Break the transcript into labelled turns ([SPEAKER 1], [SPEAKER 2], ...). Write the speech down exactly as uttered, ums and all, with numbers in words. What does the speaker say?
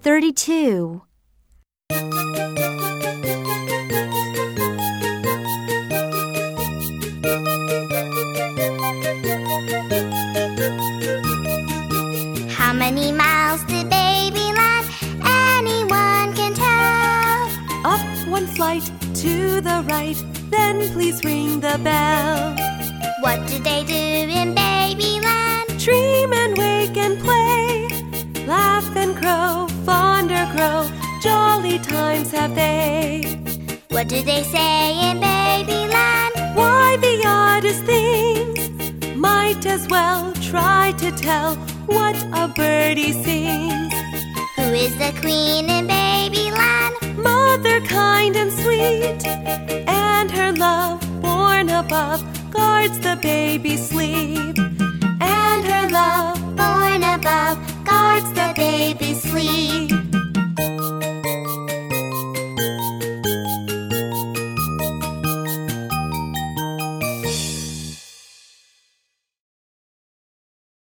[SPEAKER 1] thirty-two.
[SPEAKER 2] How many miles to Babyland? Anyone can tell.
[SPEAKER 3] Up one flight to the right, then please ring the bell.
[SPEAKER 2] What do they do in Babyland?
[SPEAKER 3] Dream and wake and play, laugh and crow, fonder grow, jolly times have they.
[SPEAKER 2] What do they say in Babyland?
[SPEAKER 3] Why, the oddest things, might as well try to tell what a birdie sings.
[SPEAKER 2] Who is the queen in Babyland?
[SPEAKER 3] Mother kind and sweet, and her love born above guards the baby's sleep.
[SPEAKER 2] And her love born above guards the baby's sleep.